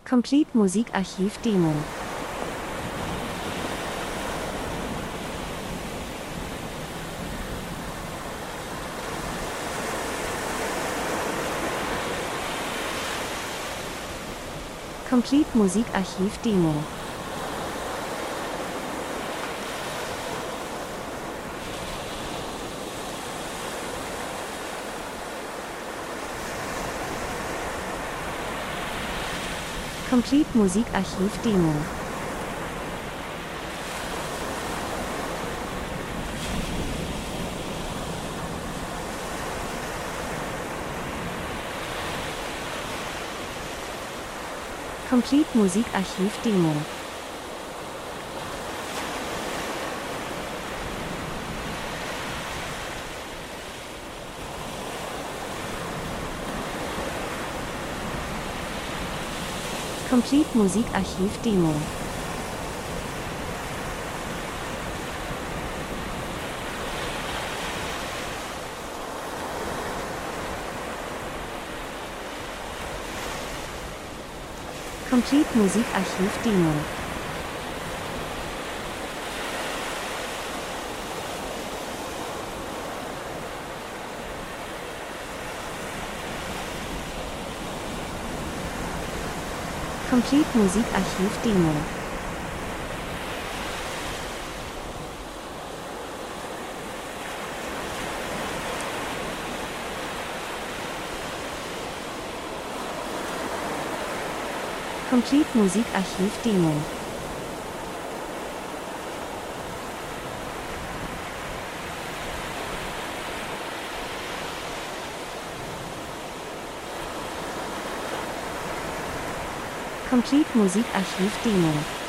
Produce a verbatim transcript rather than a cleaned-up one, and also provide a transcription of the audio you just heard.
Complete Musikarchiv Demo. Complete Musikarchiv Demo. Complete Musikarchiv Demo. Complete Musikarchiv Demo. Complete Musikarchiv Demo. Complete Musikarchiv Demo. Complete Musikarchiv Demo. Complete Musikarchiv Demo. Complete Musikarchiv Demo.